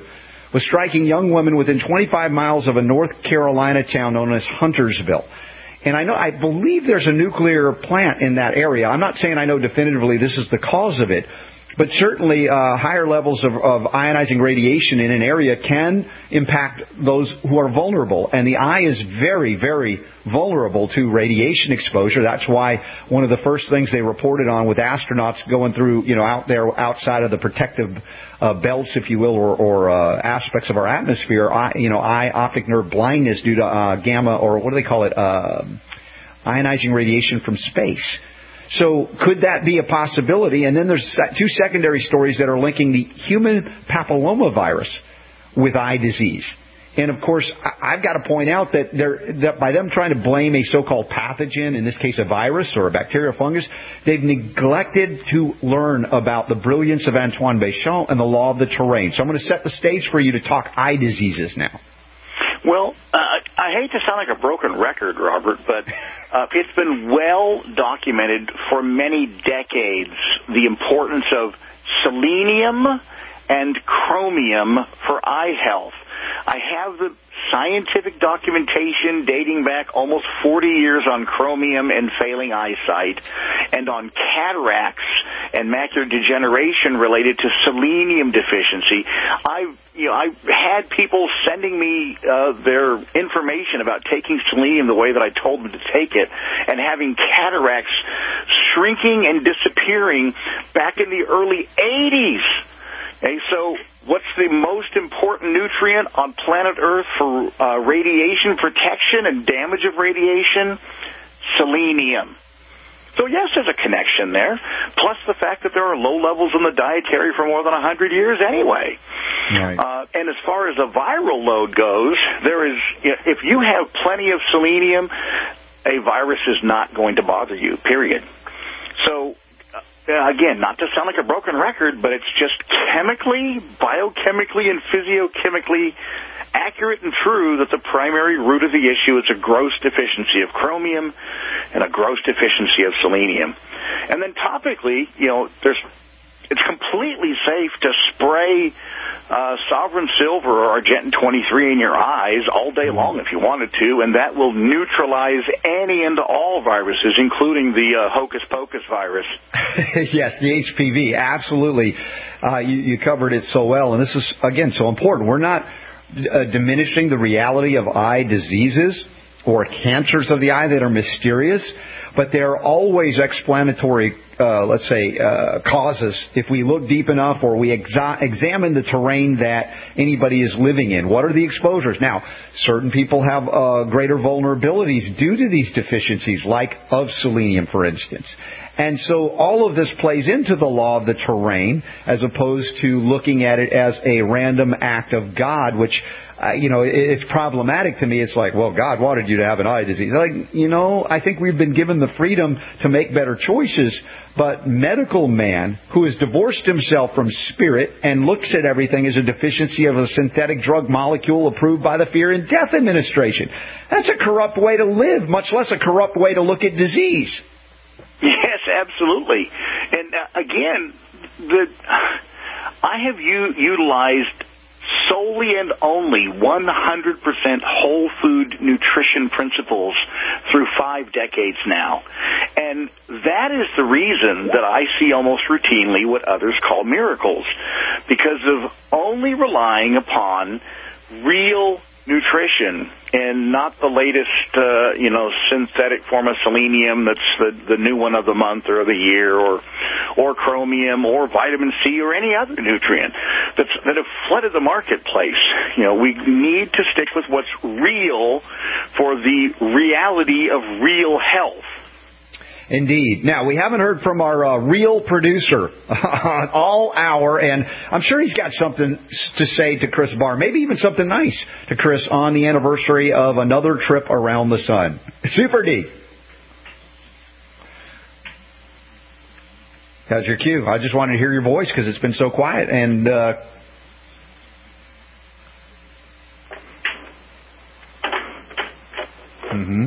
was striking young women within twenty-five miles of a North Carolina town known as Huntersville. And I know, I believe there's a nuclear plant in that area. I'm not saying I know definitively this is the cause of it, but certainly uh, higher levels of, of ionizing radiation in an area can impact those who are vulnerable. And the eye is very, very vulnerable to radiation exposure. That's why one of the first things they reported on with astronauts going through, you know, out there outside of the protective uh, belts, if you will, or, or uh, aspects of our atmosphere, eye, you know, eye optic nerve blindness due to uh, gamma, or what do they call it, uh, ionizing radiation from space. So could that be a possibility? And then there's two secondary stories that are linking the human papillomavirus with eye disease. And, of course, I've got to point out that, that by them trying to blame a so-called pathogen, in this case a virus or a bacteria or fungus, they've neglected to learn about the brilliance of Antoine Béchamp and the law of the terrain. So I'm going to set the stage for you to talk eye diseases now. Well, uh, I hate to sound like a broken record, Robert, but uh, it's been well documented for many decades the importance of selenium and chromium for eye health. I have the scientific documentation dating back almost forty years on chromium and failing eyesight, and on cataracts and macular degeneration related to selenium deficiency. I've, you know, I've had people sending me uh, their information about taking selenium the way that I told them to take it, and having cataracts shrinking and disappearing back in the early eighties. Okay, so what's the most important nutrient on planet Earth for uh, radiation protection and damage of radiation? Selenium. So yes, there's a connection there, plus the fact that there are low levels in the dietary for more than one hundred years anyway. Right. Uh, and as far as the viral load goes, there is, if you have plenty of selenium, a virus is not going to bother you, period. So, Uh, again, not to sound like a broken record, but it's just chemically, biochemically, and physiochemically accurate and true that the primary root of the issue is a gross deficiency of chromium and a gross deficiency of selenium. And then topically, you know, there's it's completely safe to spray uh, Sovereign Silver or Argentin twenty-three in your eyes all day long if you wanted to, and that will neutralize any and all viruses, including the uh, hocus pocus virus. Yes, the H P V, absolutely. Uh, you, you covered it so well, and this is, again, so important. We're not uh, diminishing the reality of eye diseases or cancers of the eye that are mysterious, but there are always explanatory, uh, let's say, uh, causes if we look deep enough or we exa- examine the terrain that anybody is living in. What are the exposures? Now, certain people have uh, greater vulnerabilities due to these deficiencies, like of selenium, for instance. And so all of this plays into the law of the terrain as opposed to looking at it as a random act of God, which, uh, you know, it's problematic to me. It's like, well, God wanted you to have an eye disease. Like, you know, I think we've been given the freedom to make better choices, but medical man who has divorced himself from spirit and looks at everything as a deficiency of a synthetic drug molecule approved by the Fear and Death Administration. That's a corrupt way to live, much less a corrupt way to look at disease. Yes, absolutely. And uh, again, the I have u- utilized solely and only one hundred percent whole food nutrition principles through five decades now. And that is the reason that I see almost routinely what others call miracles, because of only relying upon real nutrition and not the latest, uh, you know, synthetic form of selenium that's the, the new one of the month or the year, or or chromium or vitamin C or any other nutrient that's, that have flooded the marketplace. You know, we need to stick with what's real for the reality of real health. Indeed. Now, we haven't heard from our uh, real producer all hour, and I'm sure he's got something to say to Chris Barr, maybe even something nice to Chris on the anniversary of another trip around the sun. Super D. How's your cue? I just wanted to hear your voice because it's been so quiet. And uh, mm-hmm.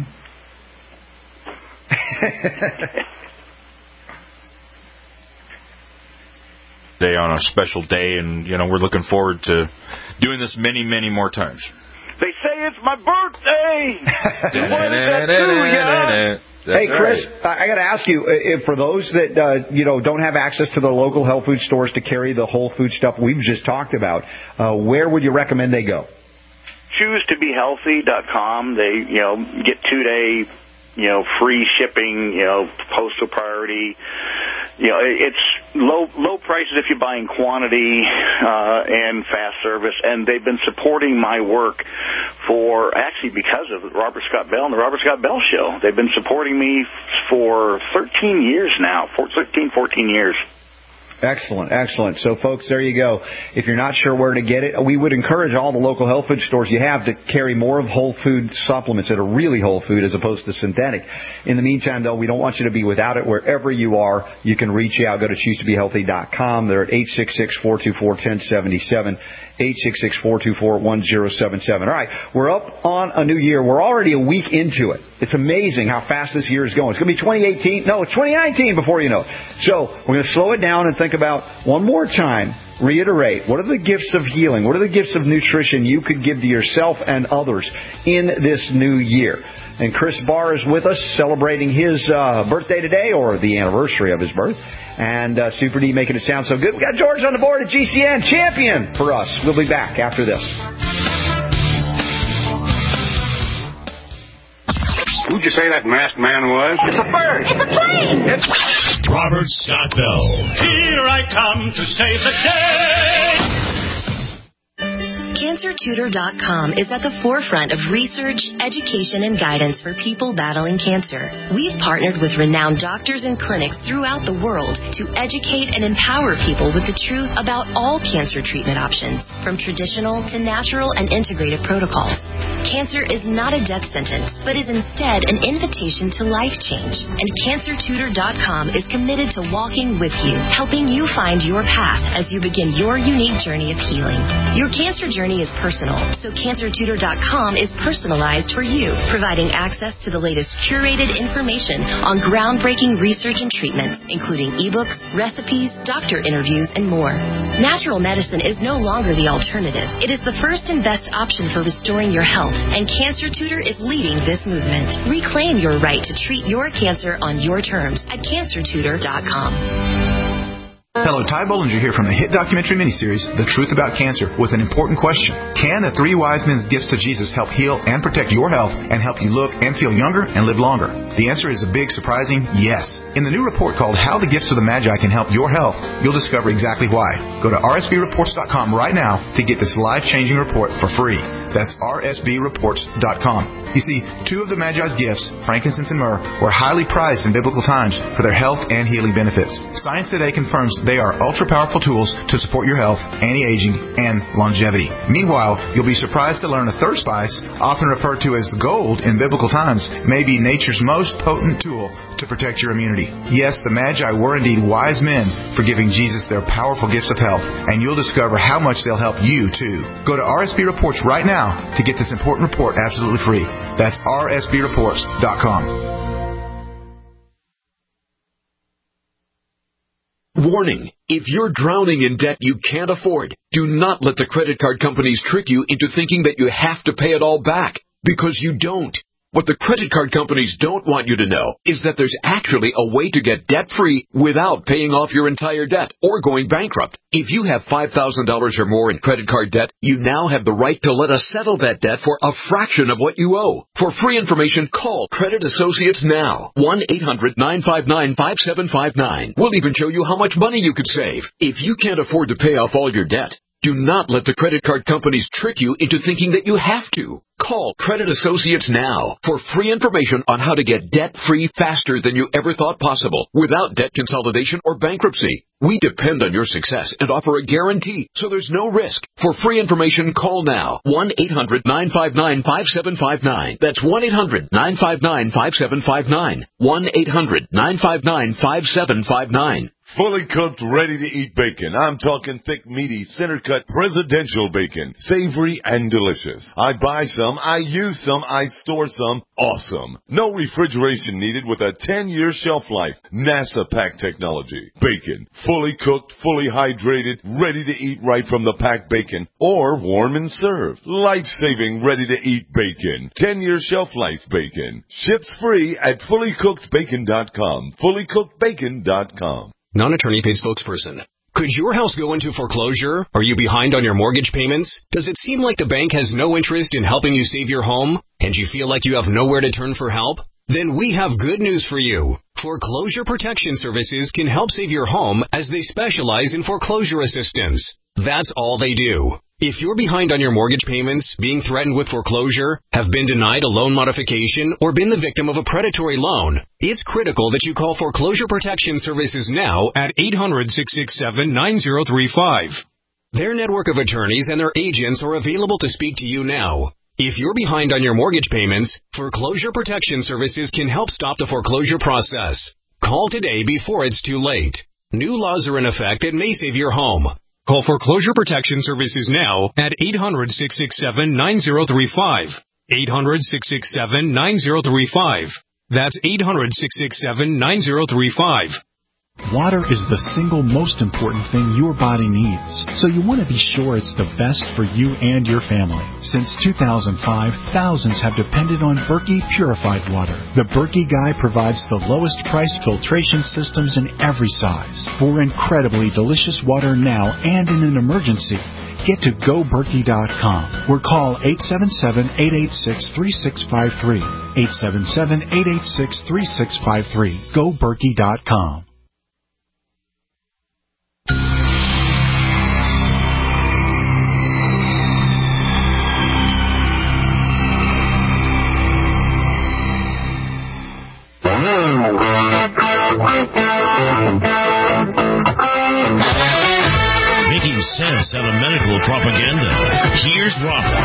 birthday on a special day, and, you know, we're looking forward to doing this many, many more times. They say it's my birthday! What does that do, yeah? Hey, Chris, right. I got to ask you, if for those that, uh, you know, don't have access to the local health food stores to carry the whole food stuff we've just talked about, uh, where would you recommend they go? choose to be healthy dot com. They, you know, get two-day, you know, free shipping, you know, postal priority. You know, it's low low prices if you buy in quantity uh, and fast service. And they've been supporting my work for, actually because of Robert Scott Bell and the Robert Scott Bell Show. They've been supporting me for thirteen years now, thirteen, fourteen years. Excellent, excellent. So, folks, there you go. If you're not sure where to get it, we would encourage all the local health food stores you have to carry more of whole food supplements that are really whole food as opposed to synthetic. In the meantime, though, we don't want you to be without it. Wherever you are, you can reach out. Go to choose to be healthy dot com. They're at eight six six, four two four, one zero seven seven. eight six six, four two four, one zero seven seven. All right, we're up on a new year. We're already a week into it. It's amazing how fast this year is going. It's going to be twenty eighteen. No, it's twenty nineteen before you know it. So we're going to slow it down and think about one more time, reiterate, what are the gifts of healing? What are the gifts of nutrition you could give to yourself and others in this new year? And Chris Barr is with us celebrating his uh, birthday today, or the anniversary of his birth. And uh, Super D making it sound so good. We got George on the board at G C N, champion for us. We'll be back after this. Who'd you say that masked man was? It's a bird. It's a plane. It's Robert Scott Bell. Here I come to save the day. Cancer Tutor dot com is at the forefront of research, education, and guidance for people battling cancer. We've partnered with renowned doctors and clinics throughout the world to educate and empower people with the truth about all cancer treatment options, from traditional to natural and integrated protocols. Cancer is not a death sentence, but is instead an invitation to life change. And Cancer Tutor dot com is committed to walking with you, helping you find your path as you begin your unique journey of healing. Your cancer journey is personal, so Cancer Tutor dot com is personalized for you, providing access to the latest curated information on groundbreaking research and treatments, including ebooks, recipes, doctor interviews, and more. Natural medicine is no longer the alternative. It is the first and best option for restoring your health, and Cancer Tutor is leading this movement. Reclaim your right to treat your cancer on your terms at Cancer Tutor dot com. Hello, Ty Bollinger here from the hit documentary miniseries, The Truth About Cancer, with an important question. Can the three wise men's gifts to Jesus help heal and protect your health and help you look and feel younger and live longer? The answer is a big, surprising yes. In the new report called How the Gifts of the Magi Can Help Your Health, you'll discover exactly why. Go to R S B reports dot com right now to get this life-changing report for free. That's R S B reports dot com. You see, two of the Magi's gifts, frankincense and myrrh, were highly prized in biblical times for their health and healing benefits. Science today confirms they are ultra-powerful tools to support your health, anti-aging, and longevity. Meanwhile, you'll be surprised to learn a third spice, often referred to as gold in biblical times, may be nature's most potent tool to protect your immunity. Yes, the Magi were indeed wise men for giving Jesus their powerful gifts of health, and you'll discover how much they'll help you, too. Go to R S B Reports right now to get this important report absolutely free. That's R S B reports dot com. Warning. If you're drowning in debt you can't afford, do not let the credit card companies trick you into thinking that you have to pay it all back, because you don't. What the credit card companies don't want you to know is that there's actually a way to get debt-free without paying off your entire debt or going bankrupt. If you have five thousand dollars or more in credit card debt, you now have the right to let us settle that debt for a fraction of what you owe. For free information, call Credit Associates now. one eight hundred nine five nine five seven five nine. We'll even show you how much money you could save. If you can't afford to pay off all your debt, do not let the credit card companies trick you into thinking that you have to. Call Credit Associates now for free information on how to get debt-free faster than you ever thought possible without debt consolidation or bankruptcy. We depend on your success and offer a guarantee, so there's no risk. For free information, call now. one eight hundred nine five nine five seven five nine. That's one eight hundred nine five nine five seven five nine. one eight hundred nine five nine five seven five nine. Fully cooked, ready-to-eat bacon. I'm talking thick, meaty, center-cut presidential bacon. Savory and delicious. I buy some, I use some, I store some. Awesome. No refrigeration needed with a ten-year shelf life. NASA pack technology. Bacon. Fully cooked, fully hydrated, ready to eat right from the packed bacon. Or warm and served. Life-saving, ready-to-eat bacon. ten-year shelf life bacon. Ships free at fully cooked bacon dot com. fully cooked bacon dot com. Non-attorney paid spokesperson. Could your house go into foreclosure? Are you behind on your mortgage payments? Does it seem like the bank has no interest in helping you save your home? And you feel like you have nowhere to turn for help? Then we have good news for you. Foreclosure Protection Services can help save your home as they specialize in foreclosure assistance. That's all they do. If you're behind on your mortgage payments, being threatened with foreclosure, have been denied a loan modification, or been the victim of a predatory loan, it's critical that you call Foreclosure Protection Services now at eight hundred, six six seven, nine zero three five. Their network of attorneys and their agents are available to speak to you now. If you're behind on your mortgage payments, Foreclosure Protection Services can help stop the foreclosure process. Call today before it's too late. New laws are in effect that may save your home. Call Foreclosure Protection Services now at eight hundred, six six seven, nine zero three five. eight hundred, six six seven, nine zero three five. That's eight hundred, six six seven, nine zero three five. Water is the single most important thing your body needs, so you want to be sure it's the best for you and your family. Since two thousand five, thousands have depended on Berkey purified water. The Berkey Guy provides the lowest price filtration systems in every size. For incredibly delicious water now and in an emergency, get to go berkey dot com or call eight seven seven, eight eight six, three six five three. eight seven seven, eight eight six, three six five three. go berkey dot com. Making sense out of medical propaganda. Here's Robert.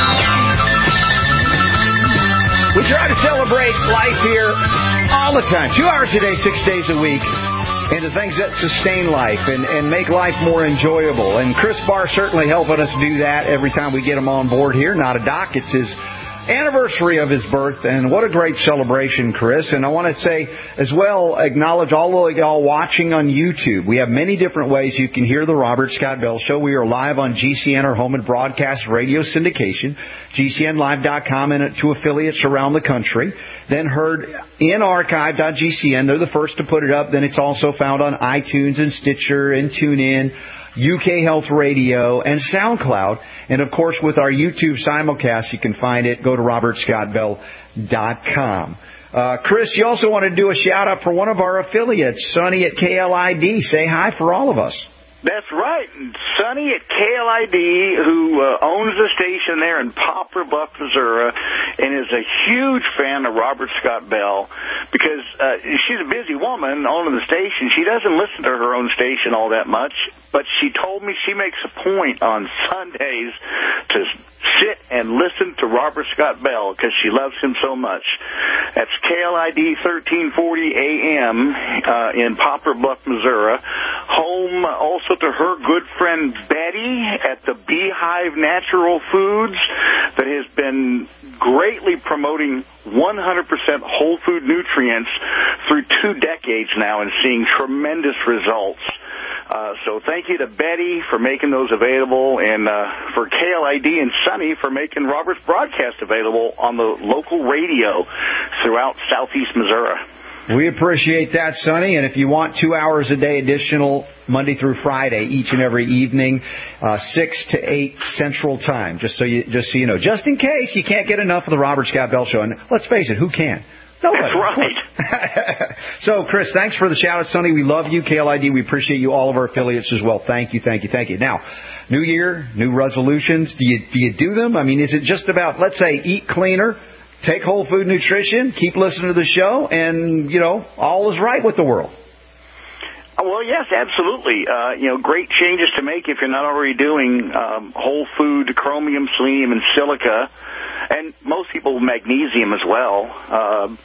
We try to celebrate life here all the time. Two hours a day, six days a week. And the things that sustain life and, and make life more enjoyable. And Chris Barr certainly helping us do that every time we get him on board here. Not a doc. It's his anniversary of his birth, and what a great celebration, Chris. And I want to say as well, acknowledge all of y'all watching on YouTube. We have many different ways you can hear the Robert Scott Bell Show. We are live on G C N, our home and broadcast radio syndication, G C N live dot com, and to affiliates around the country. Then heard in archive dot G C N. They're the first to put it up. Then it's also found on iTunes and Stitcher and TuneIn, U K Health Radio, and SoundCloud. And, of course, with our YouTube simulcast, you can find it. Go to robert scott bell dot com. Uh, Chris, you also want to do a shout-out for one of our affiliates, Sonny at K L I D. Say hi for all of us. That's right. Sonny at K L I D, who uh, owns the station there in Poplar Bluff, Missouri, and is a huge fan of Robert Scott Bell because uh, she's a busy woman owning the station. She doesn't listen to her own station all that much, but she told me she makes a point on Sundays to sit and listen to Robert Scott Bell because she loves him so much. That's K L I D thirteen forty A M uh, in Poplar Bluff, Missouri. Home also to her good friend Betty at the Beehive Natural Foods that has been greatly promoting one hundred percent whole food nutrients through two decades now and seeing tremendous results. Uh, so thank you to Betty for making those available, and uh, for K L I D and Sonny for making Robert's broadcast available on the local radio throughout southeast Missouri. We appreciate that, Sonny. And if you want two hours a day additional Monday through Friday, each and every evening, uh, six to eight Central Time, just so you just so you know, just in case you can't get enough of the Robert Scott Bell Show. And let's face it, who can? Nobody. That's right. So, Chris, thanks for the shout-out, Sonny. We love you, K L I D. We appreciate you, all of our affiliates as well. Thank you, thank you, thank you. Now, new year, new resolutions. Do you do you do them? I mean, is it just about, let's say, eat cleaner, take whole food nutrition, keep listening to the show, and, you know, all is right with the world? Well, yes, absolutely. Uh, you know, great changes to make if you're not already doing um, whole food, chromium, selenium, and silica, and most people magnesium as well. Uh,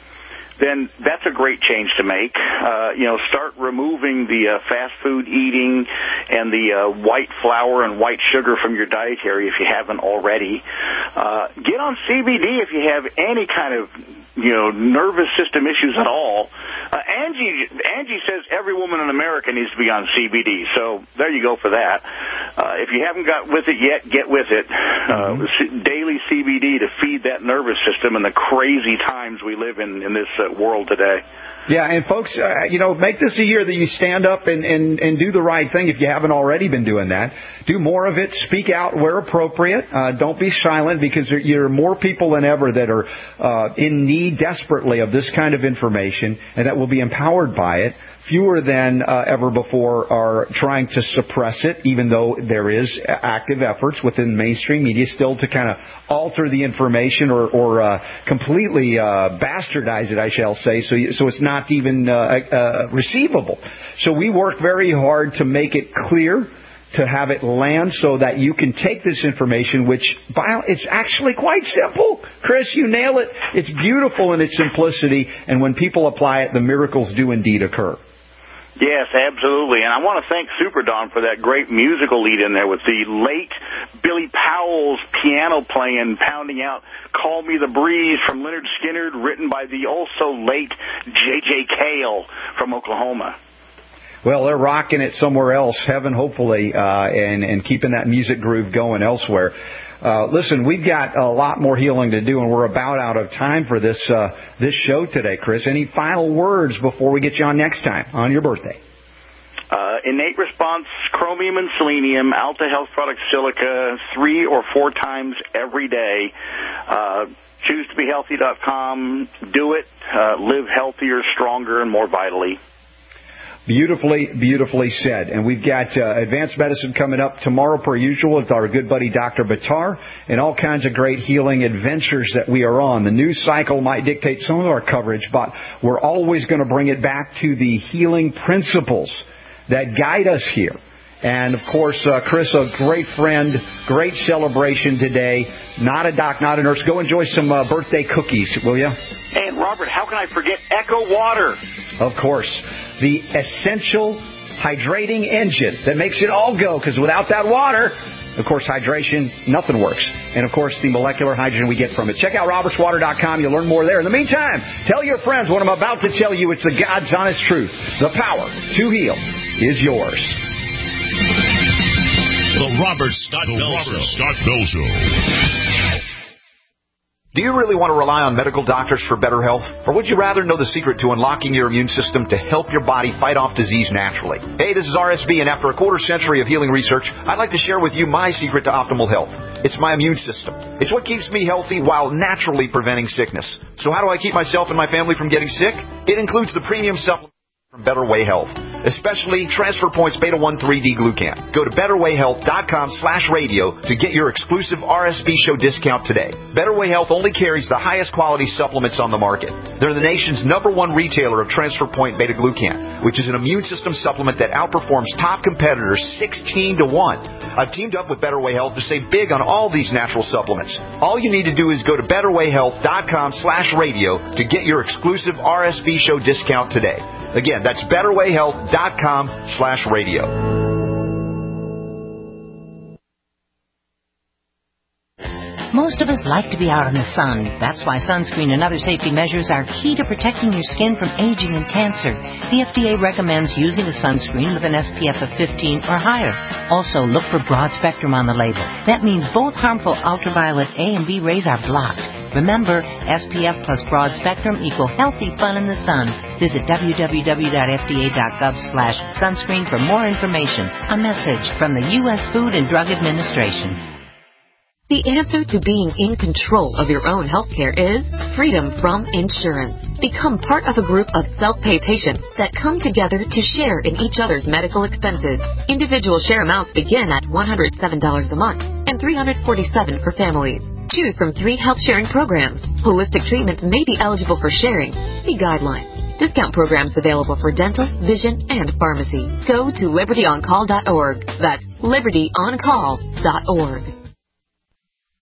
then that's a great change to make. Uh, you know, start removing the uh, fast food eating and the uh, white flour and white sugar from your dietary if you haven't already. Uh, get on C B D if you have any kind of, you know, nervous system issues at all. Uh, Angie, Angie says every woman in America needs to be on C B D, so there you go for that. Uh, if you haven't got with it yet, get with it. Uh, mm-hmm. Daily C B D to feed that nervous system in the crazy times we live in in this uh, world today. Yeah, and folks, uh, you know, make this a year that you stand up and, and, and do the right thing if you haven't already been doing that. Do more of it. Speak out where appropriate. Uh, don't be silent, because there, there are more people than ever that are uh, in need desperately of this kind of information and that will be empowered by it. Fewer than uh, ever before are trying to suppress it, even though there is active efforts within mainstream media still to kind of alter the information or, or uh, completely uh, bastardize it, I shall say, so so it's not even uh, uh, receivable. So we work very hard to make it clear, to have it land so that you can take this information, which it's actually quite simple. Chris, you nail it. It's beautiful in its simplicity, and when people apply it, the miracles do indeed occur. Yes, absolutely. And I want to thank Super Don for that great musical lead in there with the late Billy Powell's piano playing, pounding out Call Me the Breeze from Lynyrd Skynyrd, written by the also late J J Cale from Oklahoma. Well, they're rocking it somewhere else, heaven, hopefully, uh, and, and keeping that music groove going elsewhere. Uh, listen, we've got a lot more healing to do, and we're about out of time for this uh, this show today, Chris. Any final words before we get you on next time on your birthday? Uh, innate response, chromium and selenium, Alta Health Product Silica, three or four times every day. Uh, choose to be healthy dot com. Do it. Uh, live healthier, stronger, and more vitally. Beautifully, beautifully said. And we've got uh, advanced medicine coming up tomorrow, per usual, with our good buddy Doctor Buttar, and all kinds of great healing adventures that we are on. The news cycle might dictate some of our coverage, but we're always going to bring it back to the healing principles that guide us here. And, of course, uh, Chris, a great friend, great celebration today. Not a doc, not a nurse. Go enjoy some uh, birthday cookies, will you? And, Robert, how can I forget Echo Water? Of course. The essential hydrating engine that makes it all go, because without that water, of course, hydration, nothing works. And, of course, the molecular hydrogen we get from it. Check out roberts water dot com. You'll learn more there. In the meantime, tell your friends what I'm about to tell you. It's the God's honest truth. The power to heal is yours. The Robert Scott the Bell Robert Show. Scott Bell Show. Do you really want to rely on medical doctors for better health? Or would you rather know the secret to unlocking your immune system to help your body fight off disease naturally? Hey, this is R S B, and after a quarter century of healing research, I'd like to share with you my secret to optimal health. It's my immune system. It's what keeps me healthy while naturally preventing sickness. So how do I keep myself and my family from getting sick? It includes the premium supplement from Better Way Health, especially Transfer Points Beta one three D Glucan. Go to better way health dot com slash radio to get your exclusive R S B show discount today. Better Way Health only carries the highest quality supplements on the market. They're the nation's number one retailer of Transfer Point Beta Glucan, which is an immune system supplement that outperforms top competitors sixteen to one. I've teamed up with Better Way Health to save big on all these natural supplements. All you need to do is go to better way health dot com slash radio to get your exclusive R S B show discount today. Again, that's better way health dot com slash radio. Most of us like to be out in the sun. That's why sunscreen and other safety measures are key to protecting your skin from aging and cancer. The F D A recommends using a sunscreen with an S P F of fifteen or higher. Also, look for broad spectrum on the label. That means both harmful ultraviolet A and B rays are blocked. Remember, S P F plus broad spectrum equal healthy fun in the sun. Visit w w w dot f d a dot gov slash sunscreen for more information. A message from the U S Food and Drug Administration. The answer to being in control of your own health care is freedom from insurance. Become part of a group of self-pay patients that come together to share in each other's medical expenses. Individual share amounts begin at one hundred seven dollars a month and three hundred forty-seven dollars for families. Choose from three health sharing programs. Holistic treatments may be eligible for sharing. See guidelines. Discount programs available for dental, vision, and pharmacy. Go to liberty on call dot org. That's liberty on call dot org.